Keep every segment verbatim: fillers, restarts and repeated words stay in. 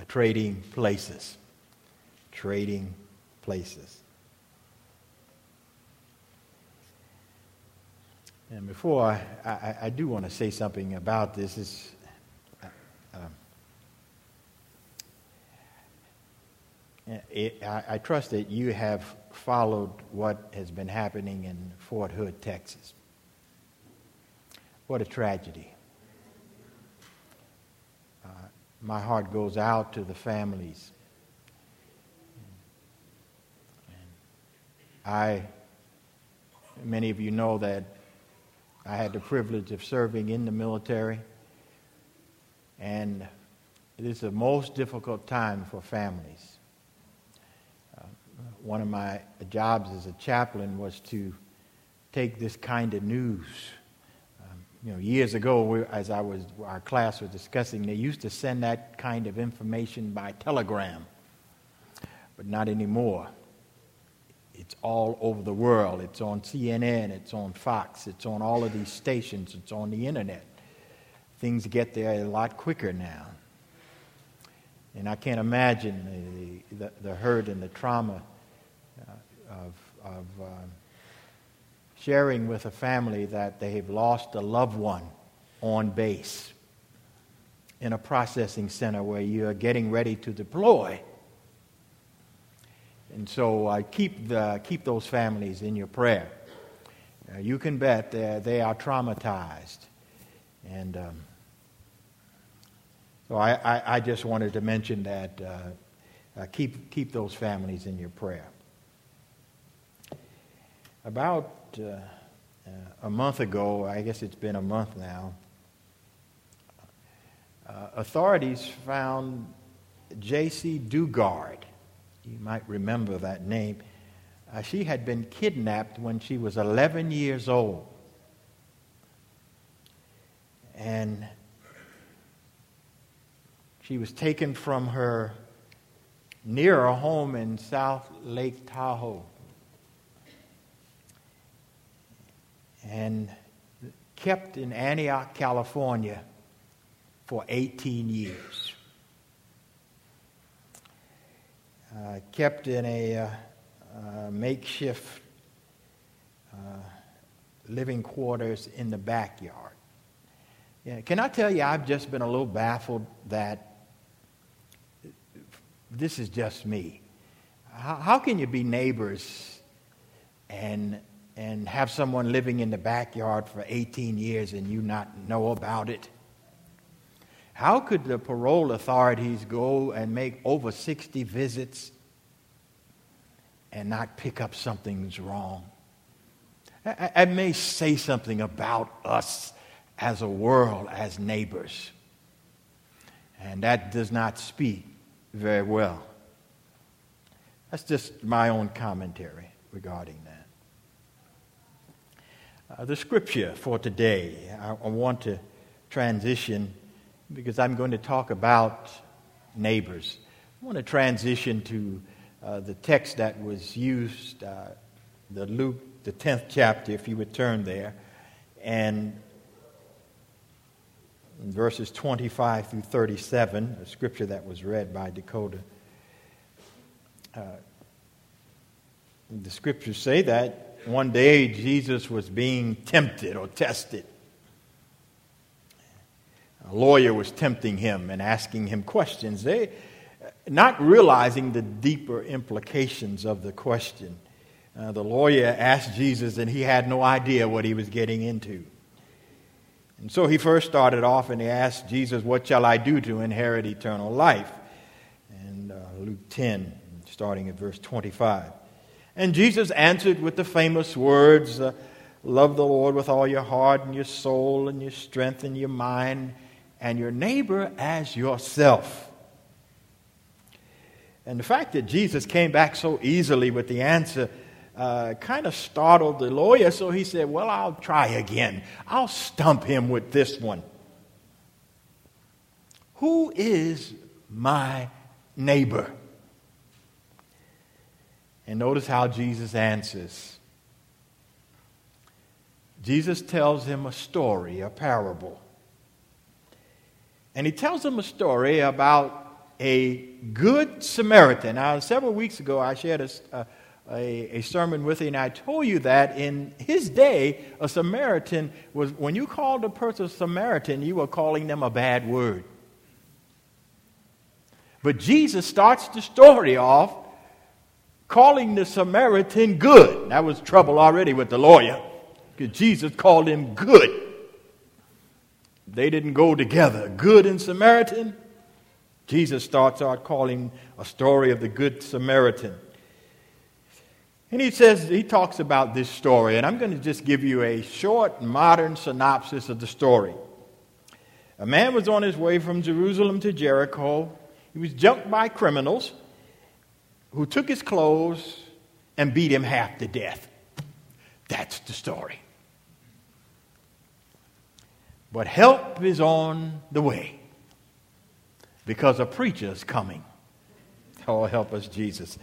trading places. Trading places. And before I, I, I do want to say something about this. Is uh, it, I, I trust that you have followed what has been happening in Fort Hood, Texas. What a tragedy. Uh, my heart goes out to the families. And I, many of you know that I had the privilege of serving in the military, and it is the most difficult time for families. Uh, one of my jobs as a chaplain was to take this kind of news. Um, you know, years ago, we, as I was, our class was discussing, they used to send that kind of information by telegram, but not anymore. It's all over the world. It's on C N N, it's on Fox, it's on all of these stations, it's on the internet. Things get there a lot quicker now. And I can't imagine the, the, the hurt and the trauma uh, of, of uh, sharing with a family that they have lost a loved one on base in a processing center where you are getting ready to deploy. And so uh, keep the, keep those families in your prayer. Uh, you can bet they are traumatized. And um, so I, I, I just wanted to mention that uh, uh, keep, keep those families in your prayer. About uh, uh, a month ago, I guess it's been a month now, uh, authorities found J C Dugard. You might remember that name. Uh, she had been kidnapped when she was eleven years old. And she was taken from her near her home in South Lake Tahoe and kept in Antioch, California for eighteen years. Uh, kept in a uh, uh, makeshift uh, living quarters in the backyard. Yeah, can I tell you, I've just been a little baffled that this is just me. How, how can you be neighbors and and have someone living in the backyard for eighteen years and you not know about it? How could the parole authorities go and make over sixty visits and not pick up something's wrong? It may say something about us as a world, as neighbors. And that does not speak very well. That's just my own commentary regarding that. Uh, the scripture for today, I, I want to transition because I'm going to talk about neighbors. I want to transition to uh, the text that was used, uh, the Luke, the tenth chapter, if you would turn there, and in verses twenty-five through thirty-seven, a scripture that was read by Dakota. Uh, the scriptures say that one day Jesus was being tempted or tested. A lawyer was tempting him and asking him questions, they, not realizing the deeper implications of the question. Uh, the lawyer asked Jesus, and he had no idea what he was getting into. And so he first started off and he asked Jesus, "What shall I do to inherit eternal life?" And uh, Luke ten, starting at verse twenty-five. And Jesus answered with the famous words, uh, "Love the Lord with all your heart and your soul and your strength and your mind, and your neighbor as yourself." And the fact that Jesus came back so easily with the answer uh, kind of startled the lawyer, so he said, "Well, I'll try again. I'll stump him with this one. Who is my neighbor?" And notice how Jesus answers. Jesus tells him a story, a parable. And he tells him a story about a good Samaritan. Now, several weeks ago, I shared a, a, a sermon with you, and I told you that in his day, a Samaritan was, when you called a person a Samaritan, you were calling them a bad word. But Jesus starts the story off calling the Samaritan good. That was trouble already with the lawyer, because Jesus called him good. They didn't go together. Good and Samaritan. Jesus starts out calling a story of the Good Samaritan. And he says, he talks about this story, and I'm going to just give you a short, modern synopsis of the story. A man was on his way from Jerusalem to Jericho. He was jumped by criminals who took his clothes and beat him half to death. That's the story. But help is on the way because a preacher is coming. Oh, help us, Jesus.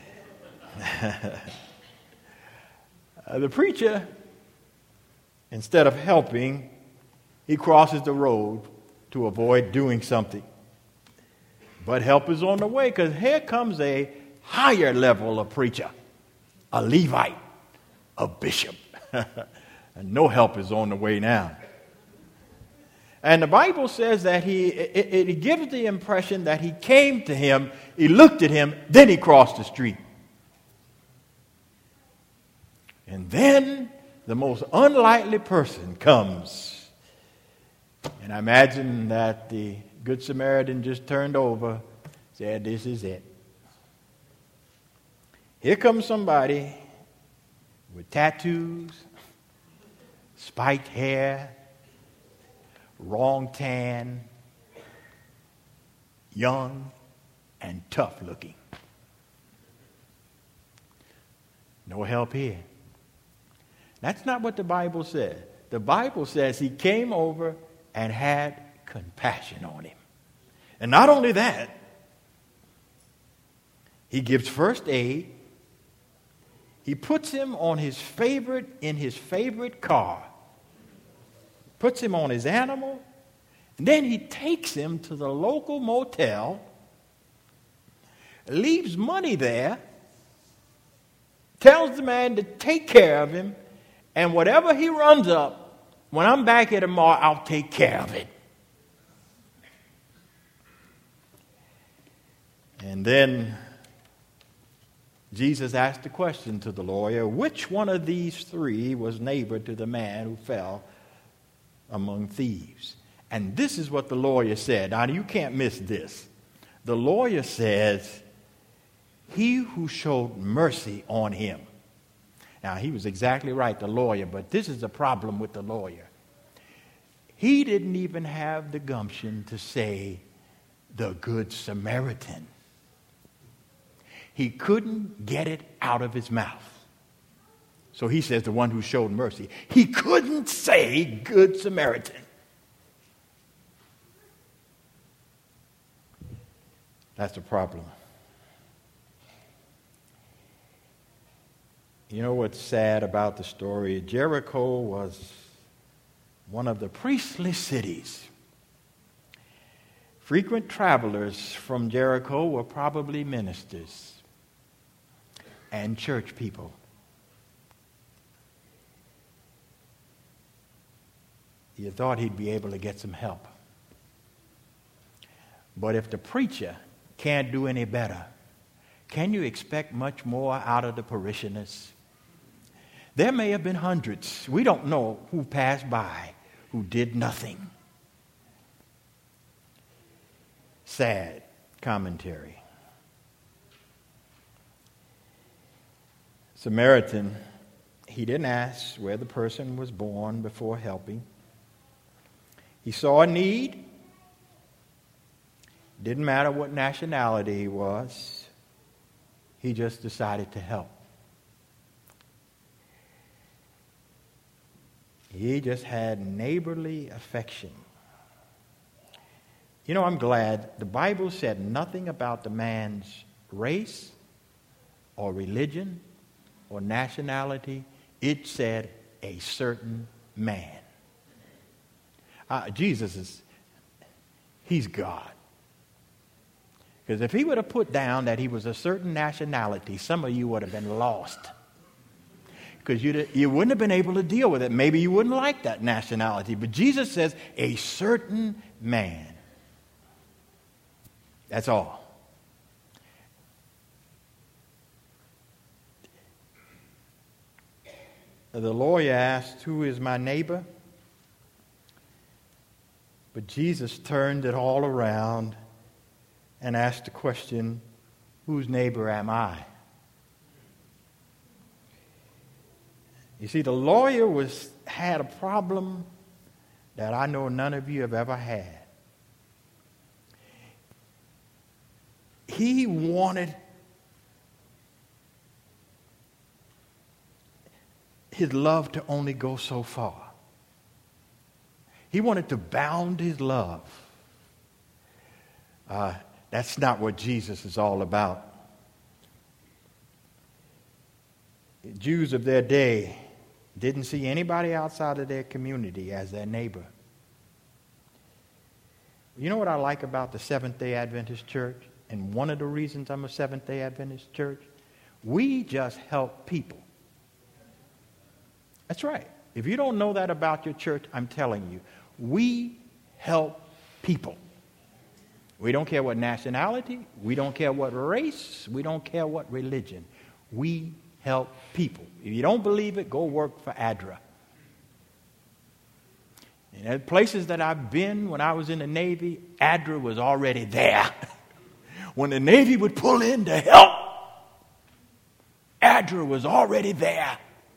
uh, the preacher, instead of helping, he crosses the road to avoid doing something. But help is on the way because here comes a higher level of preacher, a Levite, a bishop. And no help is on the way now. And the Bible says that he, it, it gives the impression that he came to him, he looked at him, then he crossed the street. And then the most unlikely person comes. And I imagine that the Good Samaritan just turned over, said, this is it. Here comes somebody with tattoos, spiked hair, wrong tan, young and tough looking. No help here. That's not what the Bible says. The Bible says he came over and had compassion on him. And not only that, he gives first aid. He puts him on his favorite, in his favorite car. Puts him on his animal. And then he takes him to the local motel. Leaves money there. Tells the man to take care of him. And whatever he runs up, when I'm back here tomorrow, I'll take care of it. And then Jesus asked the question to the lawyer, which one of these three was neighbor to the man who fell among thieves? And this is what the lawyer said. Now, you can't miss this. The lawyer says, he who showed mercy on him. Now, he was exactly right, the lawyer, but this is the problem with the lawyer. He didn't even have the gumption to say the Good Samaritan. He couldn't get it out of his mouth. So he says the one who showed mercy. He couldn't say Good Samaritan. That's the problem. You know what's sad about the story? Jericho was one of the priestly cities. Frequent travelers from Jericho were probably ministers and church people. You thought he'd be able to get some help. But if the preacher can't do any better, can you expect much more out of the parishioners? There may have been hundreds. We don't know who passed by, who did nothing. Sad commentary. Samaritan, he didn't ask where the person was born before helping. He saw a need. Didn't matter what nationality he was. He just decided to help. He just had neighborly affection. You know, I'm glad the Bible said nothing about the man's race or religion or nationality. It said a certain man. Uh, Jesus is, he's God. Because if he would have put down that he was a certain nationality, some of you would have been lost. Because you you wouldn't have been able to deal with it. Maybe you wouldn't like that nationality. But Jesus says, a certain man. That's all. The lawyer asked, who is my neighbor? But Jesus turned it all around and asked the question, whose neighbor am I? You see, the lawyer was had a problem that I know none of you have ever had. He wanted his love to only go so far. He wanted to bound his love. Uh, that's not what Jesus is all about. The Jews of their day didn't see anybody outside of their community as their neighbor. You know what I like about the Seventh-day Adventist Church? And one of the reasons I'm a Seventh-day Adventist church? We just help people. That's right. If you don't know that about your church, I'm telling you. We help people. We don't care what nationality. We don't care what race. We don't care what religion. We help people. If you don't believe it, go work for A D R A. And at places that I've been when I was in the Navy, A D R A was already there. When the Navy would pull in to help, A D R A was already there.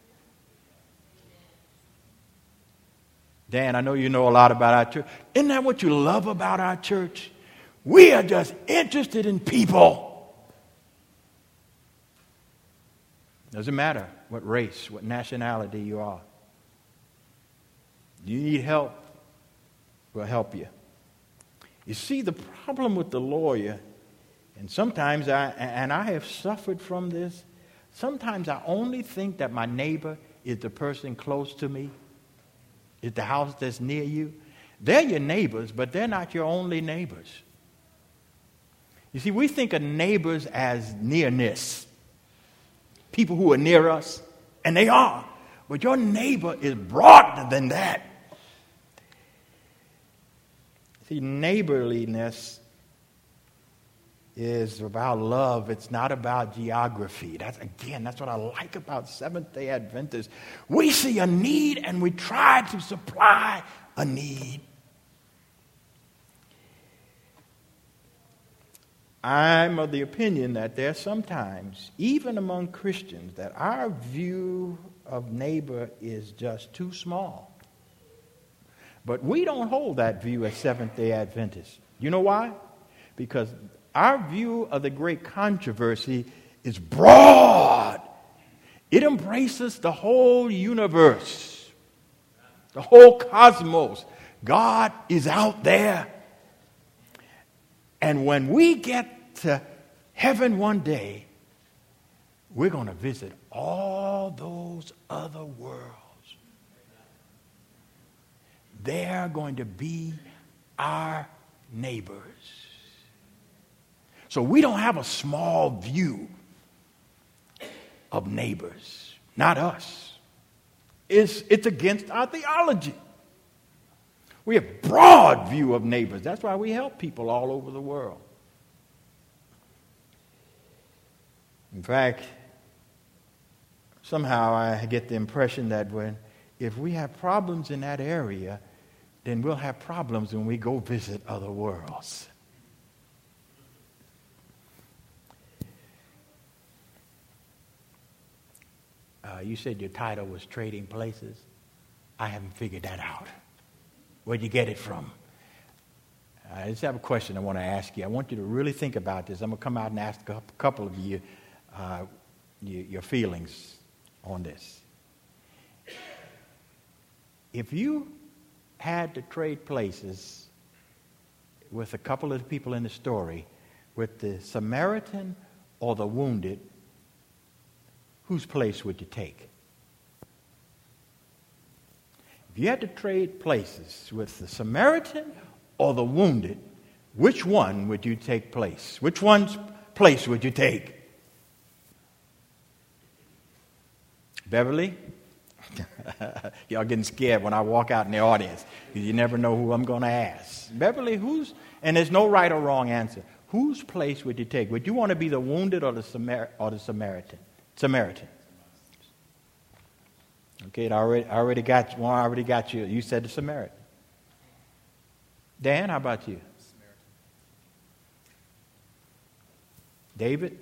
Dan, I know you know a lot about our church. Isn't that what you love about our church? We are just interested in people. Doesn't matter what race, what nationality you are. You need help, we'll help you. You see, the problem with the lawyer, and sometimes I, and I have suffered from this, sometimes I only think that my neighbor is the person close to me, is the house that's near you. They're your neighbors, but they're not your only neighbors. You see, we think of neighbors as nearness. People who are near us, and they are. But your neighbor is broader than that. See, neighborliness is about love. It's not about geography. That's, again, that's what I like about Seventh-day Adventists. We see a need and we try to supply a need. I'm of the opinion that there are sometimes, even among Christians, that our view of neighbor is just too small. But we don't hold that view as Seventh-day Adventists. You know why? Because our view of the great controversy is broad. It embraces the whole universe, the whole cosmos. God is out there. And when we get to heaven one day, we're going to visit all those other worlds. They're going to be our neighbors. So we don't have a small view of neighbors. Not us. It's, it's against our theology. We have a broad view of neighbors. That's why we help people all over the world. In fact, somehow I get the impression that when if we have problems in that area, then we'll have problems when we go visit other worlds. Uh, you said your title was Trading Places. I haven't figured that out. Where'd you get it from? I just have a question I want to ask you. I want you to really think about this. I'm going to come out and ask a couple of you uh, your feelings on this. If you had to trade places with a couple of the people in the story, with the Samaritan or the wounded, whose place would you take? If you had to trade places with the Samaritan or the wounded, which one would you take place? Which one's place would you take? Beverly? Y'all getting scared when I walk out in the audience because you never know who I'm going to ask. Beverly, who's, and there's no right or wrong answer. Whose place would you take? Would you want to be the wounded or the Samar- or the Samaritan? Samaritan. Okay, I already, I already got one. I already got you. You said the Samaritan. Dan, how about you? Samaritan. David?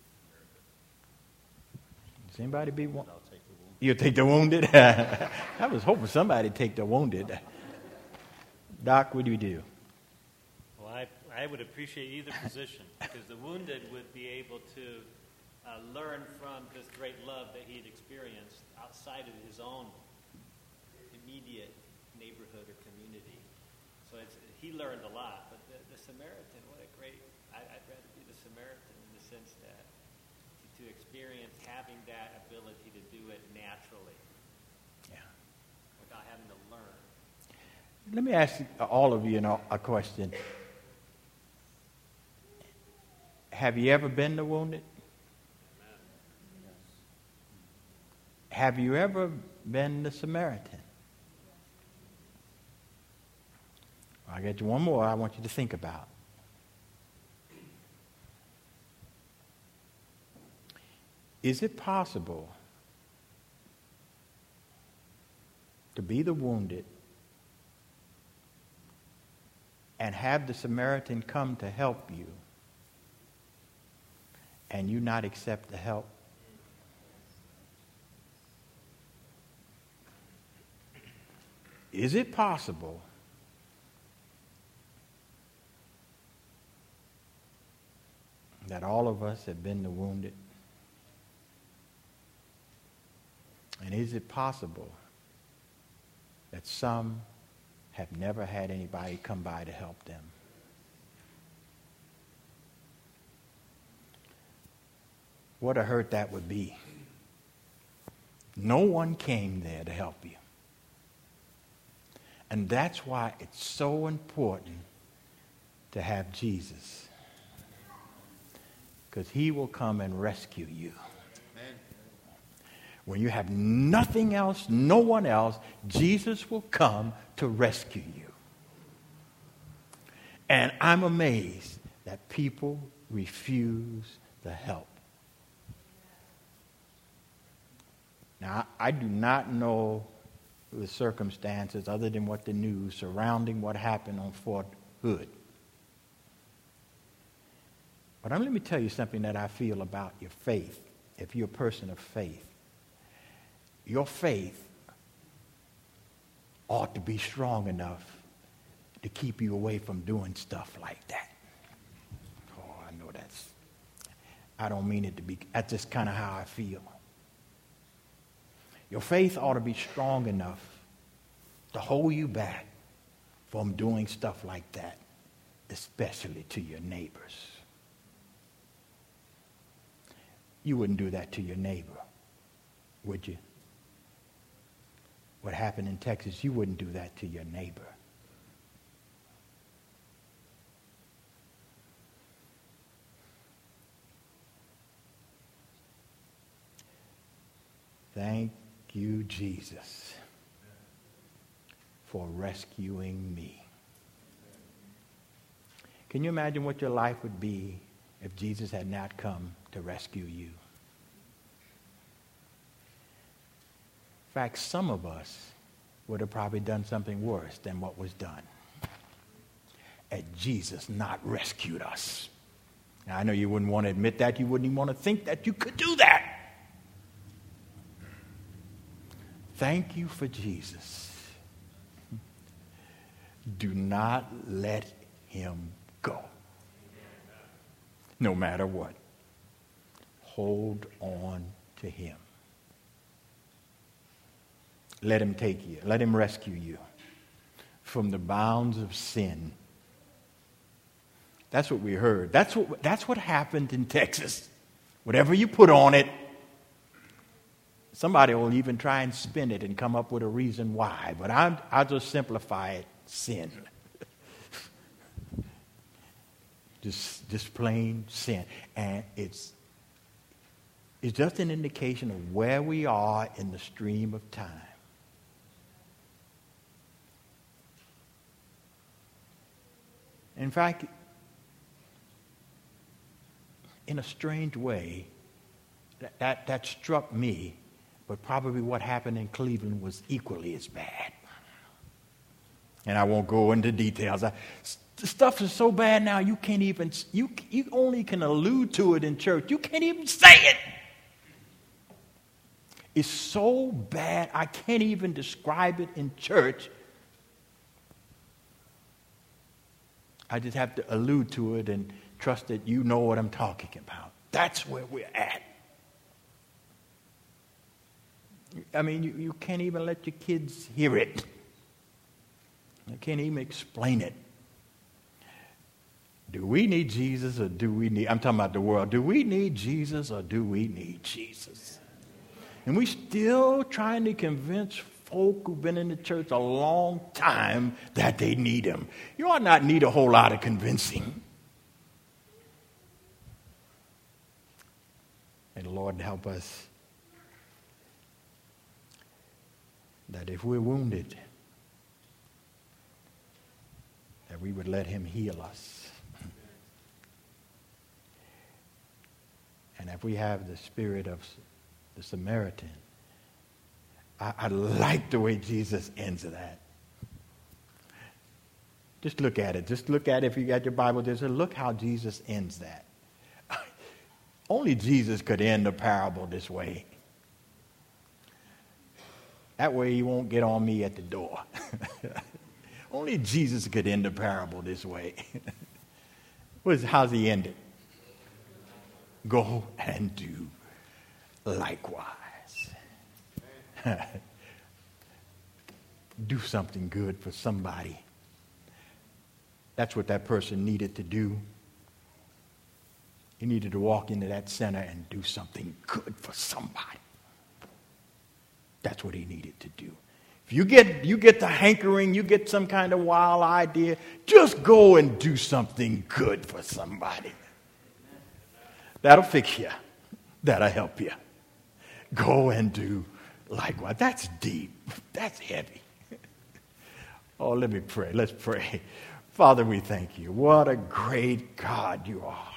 Does anybody be one? I'll take the wounded. You'll take the wounded? I was hoping somebody would take the wounded. Doc, what do you do? Well, I, I would appreciate either position because the wounded would be able to uh, learn from this great love that he'd experienced outside of his own immediate neighborhood or community. So it's, he learned a lot. But the, the Samaritan, what a great, I, I'd rather be the Samaritan in the sense that to, to experience having that ability to do it naturally. Yeah. Without having to learn. Let me ask all of you know, a question. Have you ever been the wounded? Have you ever been the Samaritan? I'll get you one more I want you to think about. Is it possible to be the wounded and have the Samaritan come to help you and you not accept the help? Is it possible that all of us have been the wounded? And is it possible that some have never had anybody come by to help them? What a hurt that would be. No one came there to help you. And that's why it's so important to have Jesus. Because he will come and rescue you. Amen. When you have nothing else, no one else, Jesus will come to rescue you. And I'm amazed that people refuse the help. Now, I do not know the circumstances other than what the news surrounding what happened on Fort Hood. But I'm, let me tell you something that I feel about your faith. If you're a person of faith, your faith ought to be strong enough to keep you away from doing stuff like that. Oh, I know that's, I don't mean it to be, that's just kind of how I feel. Your faith ought to be strong enough to hold you back from doing stuff like that, especially to your neighbors. You wouldn't do that to your neighbor, would you? What happened in Texas, you wouldn't do that to your neighbor. Thank you, Jesus, for rescuing me. Can you imagine what your life would be if Jesus had not come to rescue you? In fact, some of us would have probably done something worse than what was done had Jesus not rescued us. Now, I know you wouldn't want to admit that. You wouldn't even want to think that you could do that. Thank you for Jesus. Do not let him go. No matter what. Hold on to him. Let him take you. Let him rescue you from the bounds of sin. That's what we heard. That's what, that's what happened in Texas. Whatever you put on it, somebody will even try and spin it and come up with a reason why. But I'm, I'll just simplify it. Sin. Just, just plain sin. And it's, it's just an indication of where we are in the stream of time. In fact, in a strange way, that, that, that struck me, but probably what happened in Cleveland was equally as bad. And I won't go into details. I, the stuff is so bad now, you can't even, you, you only can allude to it in church. You can't even say it. It's so bad, I can't even describe it in church. I just have to allude to it and trust that you know what I'm talking about. That's where we're at. I mean, you, you can't even let your kids hear it. You can't even explain it. Do we need Jesus or do we need, I'm talking about the world, do we need Jesus or do we need Jesus? And we still trying to convince folk who've been in the church a long time that they need him. You ought not need a whole lot of convincing. May the Lord help us that if we're wounded, that we would let him heal us. And if we have the spirit of the Samaritan, I, I like the way Jesus ends that. Just look at it. Just look at it if you got your Bible. Just look how Jesus ends that. Only Jesus could end a parable this way. That way he won't get on me at the door. Only Jesus could end a parable this way. How's he end it? Go and do likewise. Do something good for somebody. That's what that person needed to do. He needed to walk into that center and do something good for somebody. That's what he needed to do. If you get you get the hankering, you get some kind of wild idea, just go and do something good for somebody. That'll fix you. That'll help you. Go and do likewise. That's deep. That's heavy. Oh, let me pray. Let's pray. Father, we thank you. What a great God you are.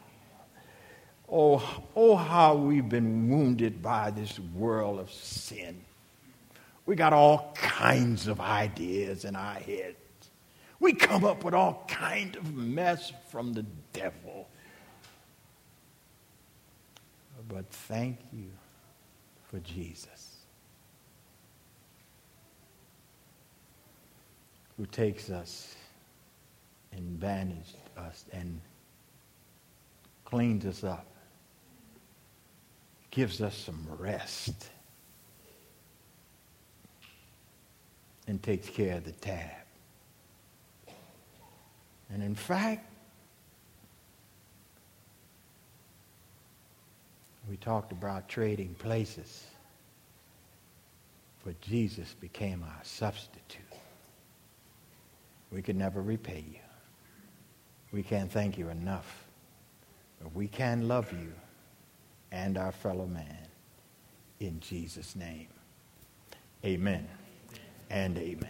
Oh, oh, how we've been wounded by this world of sin. We got all kinds of ideas in our heads. We come up with all kind of mess from the devil. But thank you for Jesus, who takes us and bandaged us and cleans us up, gives us some rest, and takes care of the tab. And in fact, we talked about trading places, but Jesus became our substitute. We could never repay you. We can't thank you enough. But we can love you and our fellow man in Jesus' name. Amen and amen.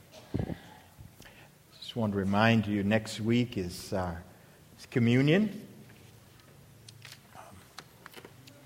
Just want to remind you, next week is our communion.